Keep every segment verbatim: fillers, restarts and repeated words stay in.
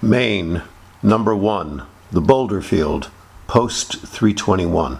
Maine, number one, the Boulder Field, post three twenty-one.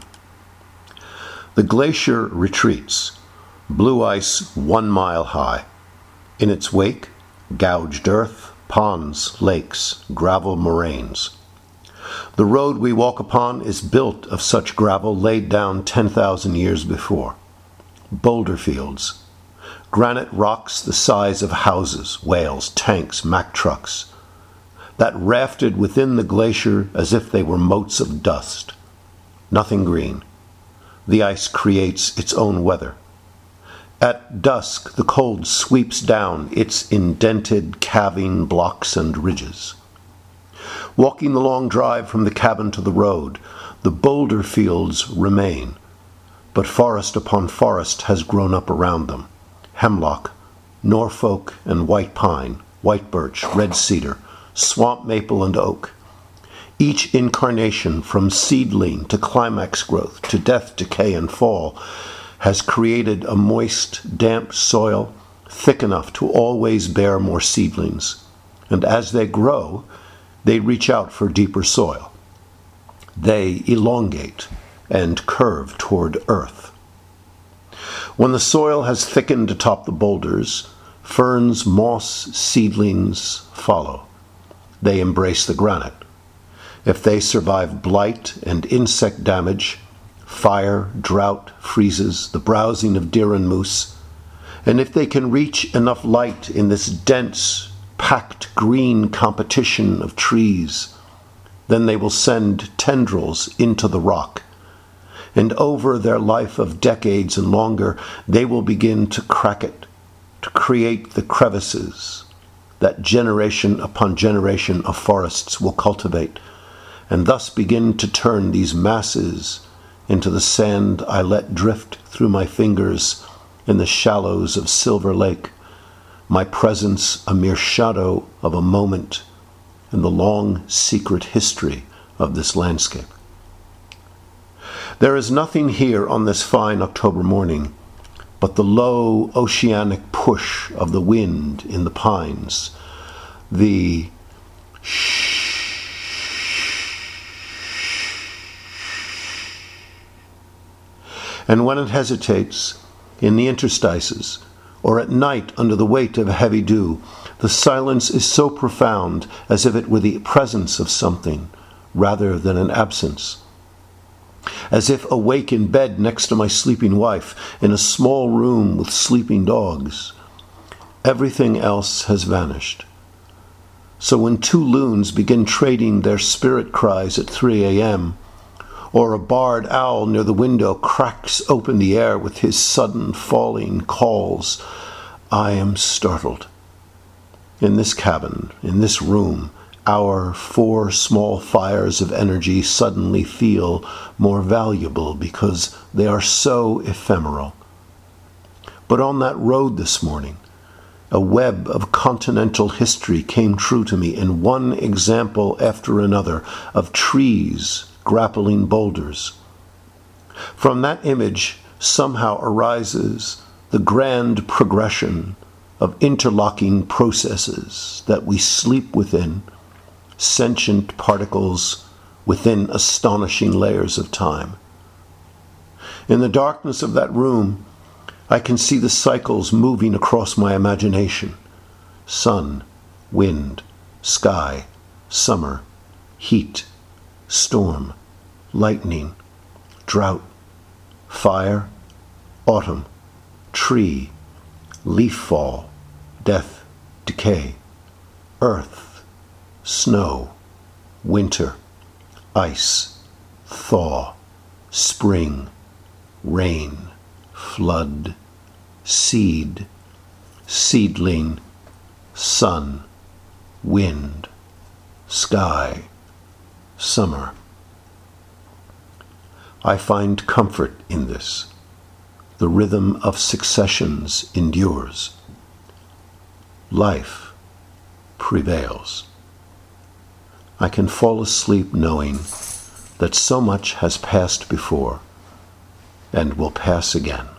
The glacier retreats, blue ice one mile high. In its wake, gouged earth, ponds, lakes, gravel moraines. The road we walk upon is built of such gravel laid down ten thousand years before. Boulder fields, granite rocks the size of houses, whales, tanks, Mack trucks, that rafted within the glacier as if they were motes of dust. Nothing green. The ice creates its own weather. At dusk, the cold sweeps down its indented, calving blocks and ridges. Walking the long drive from the cabin to the road, the boulder fields remain, but forest upon forest has grown up around them. Hemlock, Norfolk and white pine, white birch, red cedar, swamp maple and oak. Each incarnation, from seedling to climax growth to death, decay, and fall, has created a moist, damp soil thick enough to always bear more seedlings. And as they grow, they reach out for deeper soil. They elongate and curve toward earth. When the soil has thickened atop the boulders, ferns, moss, seedlings follow. They embrace the granite. If they survive blight and insect damage, fire, drought, freezes, the browsing of deer and moose, and if they can reach enough light in this dense, packed green competition of trees, then they will send tendrils into the rock, and over their life of decades and longer, they will begin to crack it, to create the crevices that generation upon generation of forests will cultivate, and thus begin to turn these masses into the sand I let drift through my fingers in the shallows of Silver Lake, my presence a mere shadow of a moment in the long, secret history of this landscape. There is nothing here on this fine October morning but the low oceanic push of the wind in the pines, the shh, and when it hesitates in the interstices, or at night under the weight of a heavy dew, the silence is so profound as if it were the presence of something rather than an absence. As if awake in bed next to my sleeping wife, in a small room with sleeping dogs. Everything else has vanished. So when two loons begin trading their spirit cries at three a.m., or a barred owl near the window cracks open the air with his sudden falling calls, I am startled. In this cabin, in this room, our four small fires of energy suddenly feel more valuable because they are so ephemeral. But on that road this morning, a web of continental history came true to me in one example after another of trees grappling boulders. From that image somehow arises the grand progression of interlocking processes that we sleep within, sentient particles within astonishing layers of time. In the darkness of that room, I can see the cycles moving across my imagination. Sun, wind, sky, summer, heat, storm, lightning, drought, fire, autumn, tree, leaf fall, death, decay, earth, snow, winter, ice, thaw, spring, rain, flood, seed, seedling, sun, wind, sky, summer. I find comfort in this. The rhythm of successions endures. Life prevails. I can fall asleep knowing that so much has passed before and will pass again.